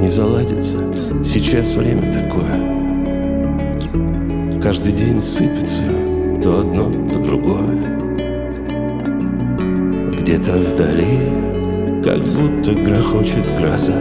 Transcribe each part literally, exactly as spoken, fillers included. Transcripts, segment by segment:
не заладится. Сейчас время такое. Каждый день сыпется то одно, то другое. Где-то вдали, как будто грохочет гроза.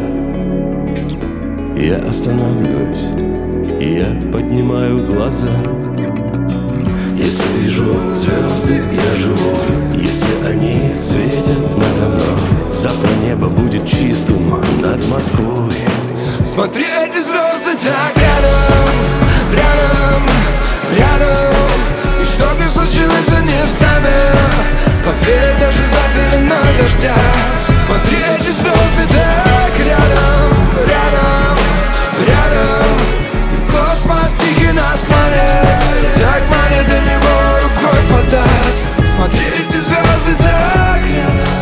Я останавливаюсь, и я поднимаю глаза. Если вижу звезды, я живу. Если они светят надо мной, завтра небо будет чистым над Москвой. Смотри, эти звезды так рядом, рядом, рядом. И что бы ни случилось, они с нами. Поверь, даже за пеленой дождя. Смотри, эти звезды так рядом, рядом, рядом. И космос тихий нас манит, так манит до него рукой подать. Смотри, эти звезды так рядом.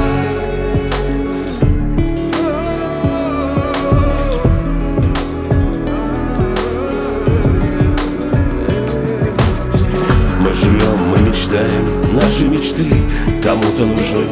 Мы живем, мы мечтаем, наши мечты кому-то нужны.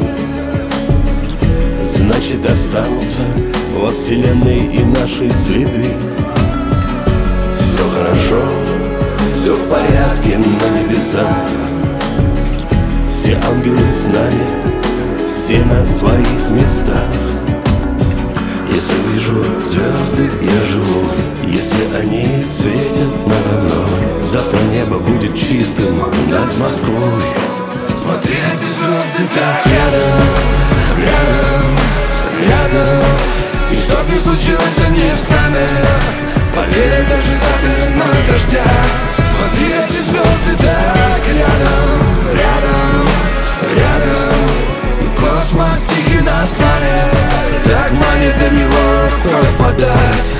Значит, останутся во вселенной и наши следы. Все хорошо, все в порядке на небесах. Все ангелы с нами, все на своих местах. Если вижу звезды, я живу. Если они светят надо мной, завтра небо будет чистым над Москвой. Смотри, эти звезды так рядом, рядом, рядом. И что бы ни случилось, они с нами. Поверь, даже за пеленой дождя. Смотри, эти звезды так рядом, рядом, рядом. И космос тихий нас манит, так манит до него рукой подать.